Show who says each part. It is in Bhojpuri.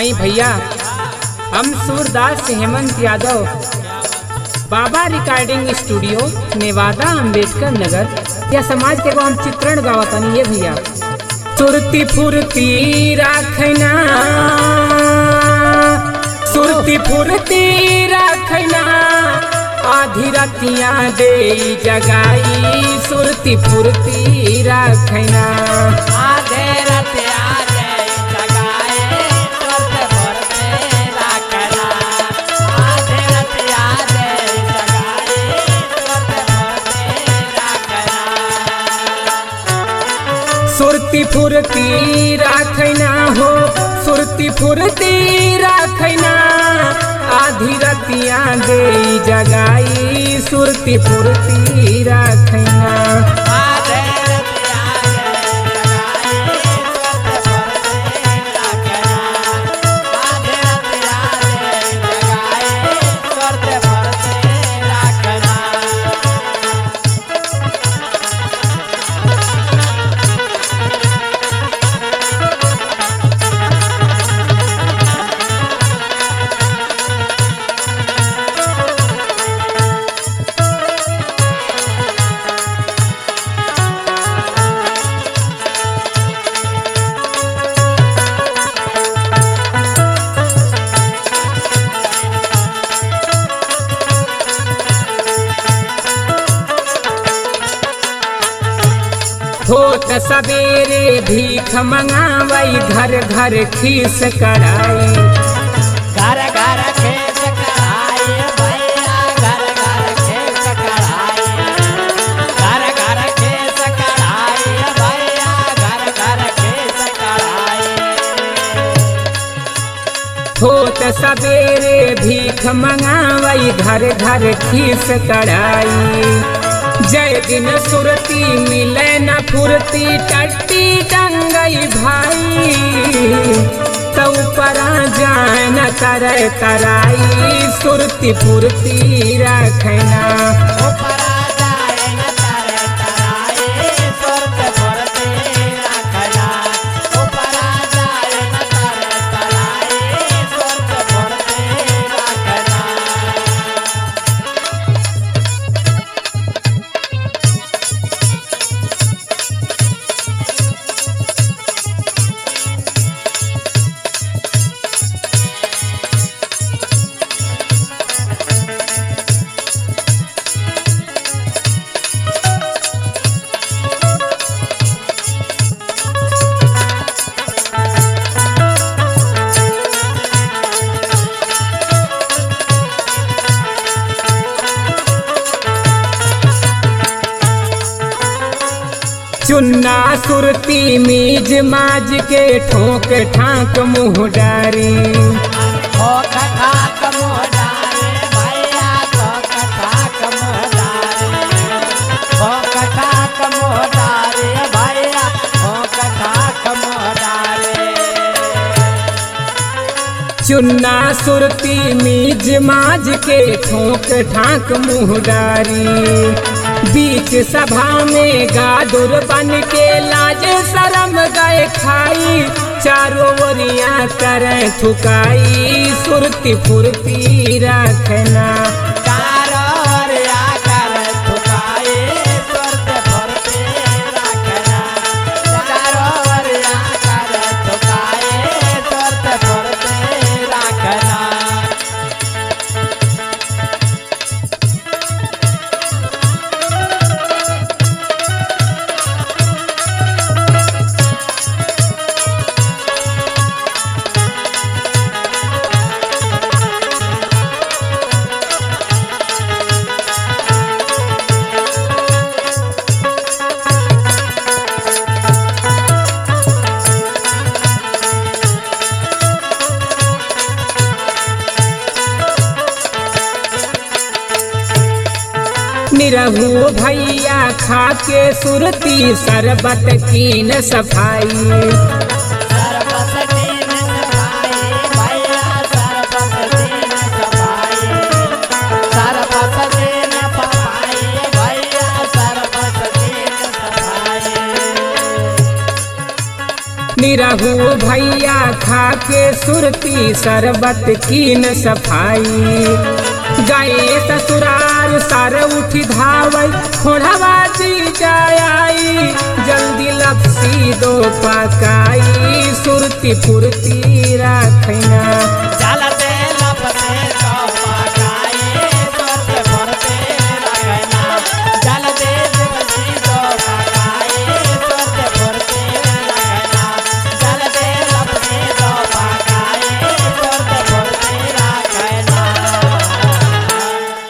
Speaker 1: आई भैया, हम सूरदास हेमंत यादव, बाबा रिकॉर्डिंग स्टूडियो, नेवादा, अम्बेडकर नगर। या समाज के हम चित्रण गावतानी। ये भैया सुरती फुरती राखना, सुरती फुरती राखना, आधी रतिया दे जगाई, सुरती फुरती राखना,
Speaker 2: आधे रतिया दे जगाई, सुरती फुरती राखना, आधे रतिया दे जगाई, सुरती फुरती राखना।
Speaker 1: सुरती फुरती राखना हो, सुरती फुरती राखना, आधी रतिया दे जगाई, सुरती फुरती राखना,
Speaker 2: आधे रतिया दे जगाई, सुरती फुरती राखना, आधे रतिया दे जगाई, सुरती फुरती राखना।
Speaker 1: होत सवेरे भीख मंगावई, घर घर खीस कढ़ाई,
Speaker 2: घर घर खेत कढ़ाई भैया, घर घर खेत कढ़ाई, घर घर खेत कढ़ाई भैया, घर घर खेत कढ़ाई।
Speaker 1: होत सवेरे भीख मंगावई, घर घर खीस कढ़ाई, जय दिन सुरती मिले न फुरती, टट्टी टंगई भाई, तौ परा जाए न करे तराई, सुरती फुरती रखना,
Speaker 2: ऊपरा जाए न तारे तराई, सुरती फुरती रखना, ऊपरा जाए न तारे तराई, सुरती फुरती रखना।
Speaker 1: चुन्ना सुरती मीज माज के ठोक ठाक मुँह डारी,
Speaker 2: ठोक ठाक मुँह डारे भैया, ठोक ठाक मुँह डारे, ठोक ठाक मुँह डारे भैया, ठोक ठाक मुँह डारे।
Speaker 1: चुन्ना सुरती मीज माज के ठोक ठाक मुँह डारी, बीच सभा में गादुर बन के लाज शरम गए खाई, चारों ओरिया करे थुकाई, सुरती फुरती रखना,
Speaker 2: चारों ओरिया करे थुकाई, सुरती फुरती रखना, चारों ओरिया करे थुकाई, सुरती फुरती रखना।
Speaker 1: निरहू भैया खाके सुरती शरबत कीन सफाई,
Speaker 2: सरबत कीन सफाई भैया, सरबत कीन सफाई, सरबत कीन सफाई भैया, सरबत कीन सफाई।
Speaker 1: निरहू भैया खा के सुरती शरबत की न सफाई। गए ससुराल सारे उठी धावई खोढ़वा जी जाई जल्दी लपसी दो पकाई सुरती फुरती राखई